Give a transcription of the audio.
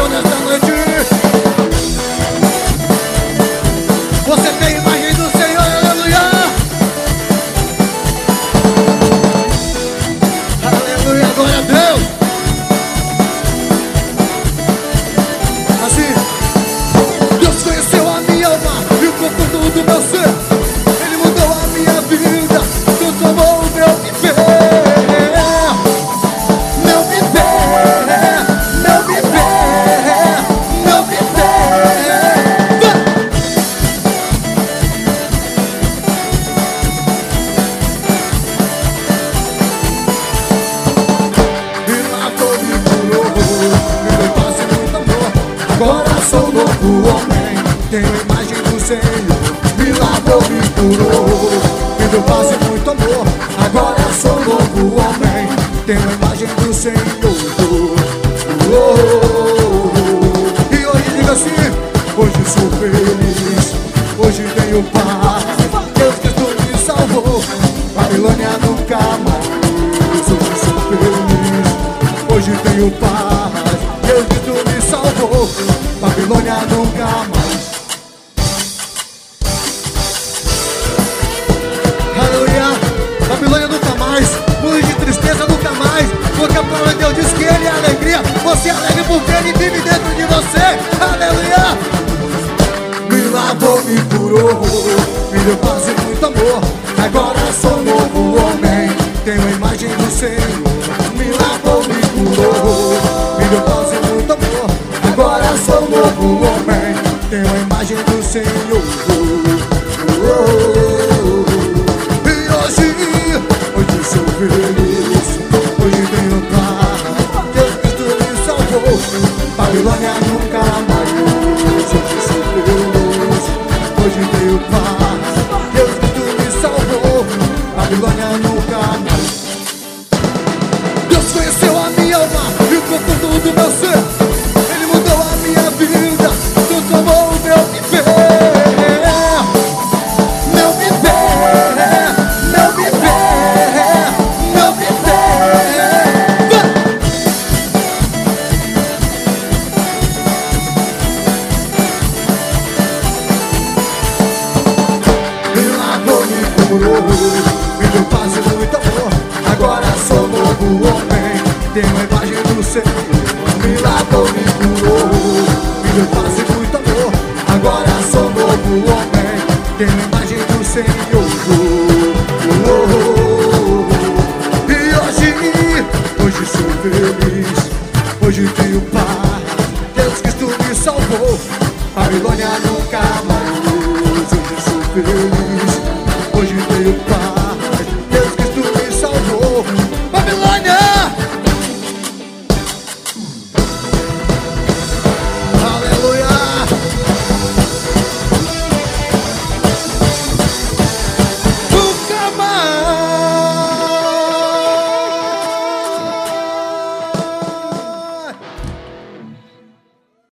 bênção nesta noite. Você tem a imagem do Senhor, aleluia. Aleluia, glória a Deus. Assim, Deus conheceu a minha alma e o conforto do meu ser. Ele mudou a minha vida, transformou o meu viver. Meu viver, meu viver, meu viver. Me lavou, me curou, me deu paz e muito amor. Agora sou um novo homem, tenho a imagem do Senhor. Me lavou, me curou, me deu paz e muito amor. Agora sou um novo homem, tenho a imagem do Senhor. E hoje diga assim: hoje sou feliz, hoje tenho paz. Deus Cristo me salvou, Babilônia nunca mais. Hoje sou feliz, hoje tenho paz. Deus Cristo me salvou, Babilônia nunca mais. Aleluia, Babilônia nunca mais. Luz de tristeza nunca mais. Porque a palavra de Deus diz que Ele é alegria. Você é alegre porque Ele vive dentro de você. Aleluia. Me lavou, me curou, me deu paz e muito amor. Agora sou um novo homem, tenho a imagem do Senhor. Me lavou, me curou, me deu paz e muito amor. Agora sou um novo homem, tenho a imagem do Senhor. Hoje sou feliz, hoje tenho paz. Deus Cristo me salvou, Babilônia nunca mais. Hoje sou feliz, hoje tenho paz. Deus Cristo me salvou, Babilônia nunca mais. Deus conheceu a minha alma e o conforto do meu ser. Ele mudou a minha vida, transformou o meu viver. Meu viver, meu viver, meu viver. Me lavou, me curou, me deu paz e muito amor. Agora sou novo homem, tenho a imagem do Senhor. Me lavou, me curou, me deu paz e muito amor. Agora sou novo homem, tenho a imagem do Senhor. E hoje sou feliz, hoje tenho paz. Deus Cristo me salvou, Babilônia nunca mais. Hoje sou feliz,